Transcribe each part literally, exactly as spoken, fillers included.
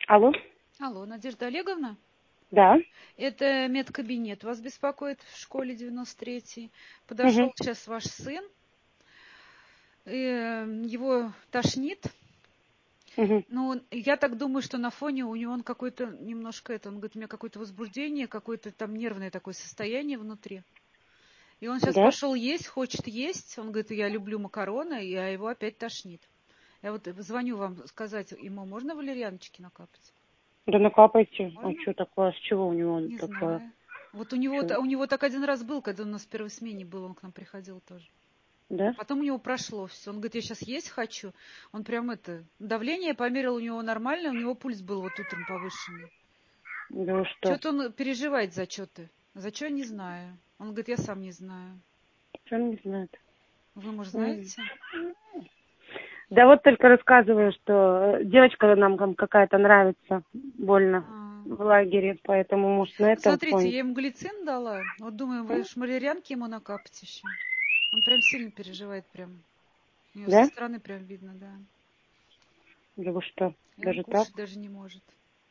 Алло. Алло, Надежда Олеговна? Да. Это медкабинет. Вас беспокоит в школе девяносто третий. Подошел Угу. сейчас ваш сын. И его тошнит. Угу. Ну, я так думаю, что на фоне у него он какой-то немножко это, он говорит, у меня какое-то возбуждение, какое-то там нервное такое состояние внутри. И он сейчас Да. пошел есть, хочет есть. Он говорит, я люблю макароны, и а его опять тошнит. Я вот звоню вам сказать, ему можно валерьяночки накапать? Да накапайте. А Можно? что такое? С чего у него Не такое? знаю. Вот у него, Чё? у него так один раз был, когда он у нас в первой смене был, он к нам приходил тоже. Да? Потом у него прошло все. Он говорит, я сейчас есть хочу. Он прям это, давление померил, у него нормально, у него пульс был вот утром повышенный. Да вы что? Что-то он переживает за что-то. За что, не знаю. Он говорит, я сам не знаю. Что он не знает? Вы, может, М. знаете? Да вот только рассказываю, что девочка нам там какая-то нравится больно А. в лагере, поэтому, может, на этом Смотрите, фоне. я ему глицин дала. Вот думаю, вы шмалерянки ему накапать еще. Он прям сильно переживает прям. У него со Да? стороны прям видно, да. Да вы что? И он Даже так? кушать даже не может.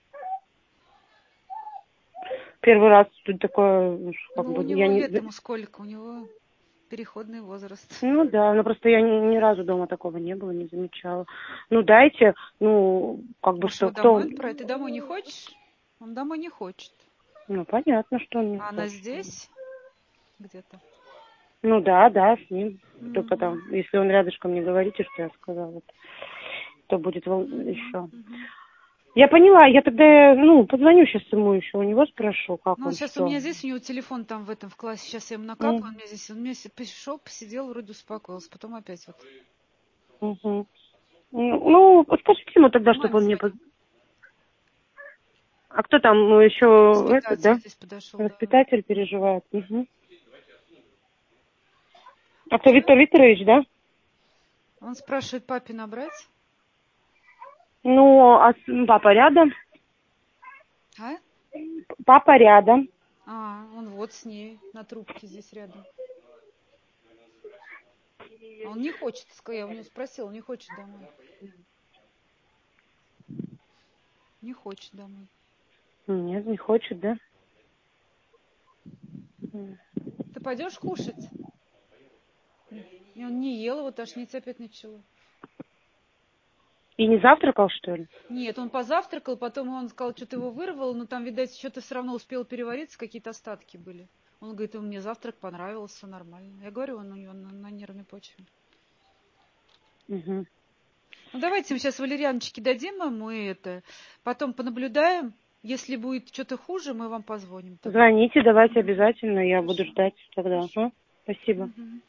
Первый раз тут такое, как Ну, у бы, я него не... лет ему сколько? У него переходный возраст. Ну да, ну просто я ни, ни разу дома такого не было, не замечала. Ну дайте, ну, как бы Может, что, его кто... домой отправить? Ты домой не хочешь? Он домой не хочет. Ну, понятно, что он не А она хочет. здесь где-то? Ну да, да, с ним. Только Мгм. там, если он рядышком, не говорите, что я сказала, то будет вол... Мгм. еще. Мгм. Я поняла, я тогда, ну, позвоню сейчас ему еще, у него спрошу, как Ну, он, сейчас у что. меня здесь, у него телефон там в этом в классе. Сейчас я ему накапаю, он М, мне здесь, он мне пришел, посидел, вроде успокоился. Потом опять вот. мгм. Ну, скажите ему тогда, Маме чтобы он мне... поз- звонил. А кто там, ну, еще этот, Воспитатель да? здесь подошел, да. Воспитатель переживает. Мгм. А кто, Виктор Викторович, да? Он спрашивает, папе набрать? Ну, а с- папа рядом. А? Папа рядом. А, он вот с ней, на трубке здесь рядом. А он не хочет, ска- я у него спросила, он не хочет домой. Не хочет домой. Нет, не хочет, да? М. Ты пойдешь кушать? И он не ел, его тошнить опять начало. И не завтракал, что ли? Нет, он позавтракал, потом он сказал, что-то его вырвало, но там, видать, что-то все равно успел перевариться, какие-то остатки были. Он говорит, мне завтрак понравился, все нормально. Я говорю, он у него на, на нервной почве. Угу. Ну, давайте мы сейчас валерьяночки дадим ему и это. Потом понаблюдаем. Если будет что-то хуже, мы вам позвоним тогда. Звоните, давайте Мгм. обязательно, я буду Хорошо. ждать тогда. Хорошо. Ага. Спасибо. Мгм.